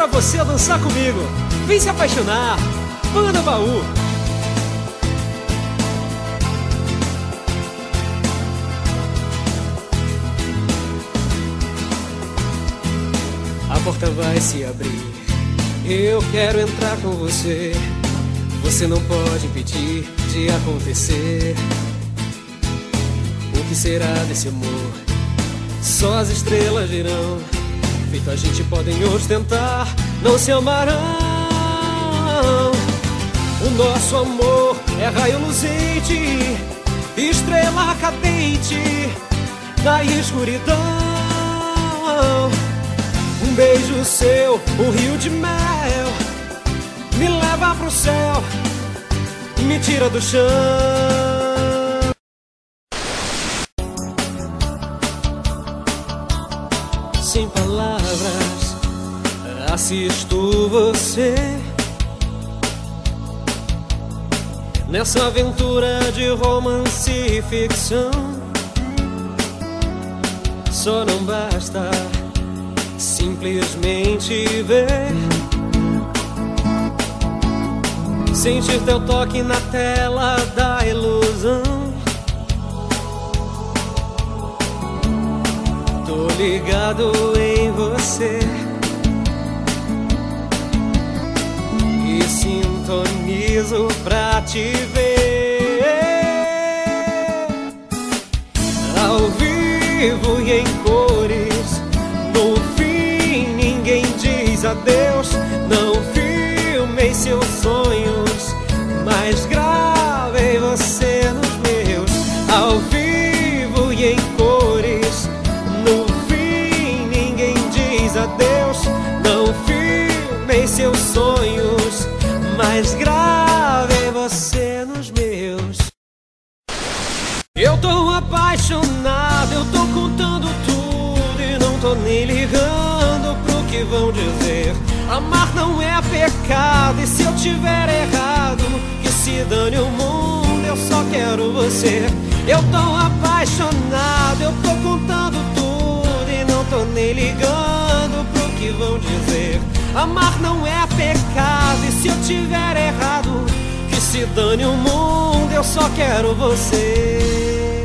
pra você dançar comigo. Vem se apaixonar, Banda Baú. A porta vai se abrir, eu quero entrar com você. Você não pode impedir de acontecer. O que será desse amor? Só as estrelas dirão. Feito a gente podem hoje tentar, não se amarão. O nosso amor é raio luzente, estrela cadente na escuridão. Um beijo seu, um rio de mel, me leva pro céu, me tira do chão. Sem palavras, assisto você nessa aventura de romance e ficção. Só não basta simplesmente ver, sentir teu toque na tela da ilusão. Tô ligado em você e sintonizo pra te ver ao vivo e em cores. No fim ninguém diz adeus. Não filmei seus sonhos, mas gravei você nos meus. Ao vivo e em cores. No fim ninguém diz adeus. Não filmei seus sonhos, mas gravei você nos meus. Eu tô apaixonado, eu tô contando tudo e não tô nem ligando pro que vão dizer. Amar não é pecado, e se eu tiver errado, que se dane o mundo, eu só quero você. Eu tô apaixonado, eu tô contando tudo e não tô nem ligando pro que vão dizer. Amar não é pecado, e se eu tiver errado, que se dane o mundo, eu só quero você.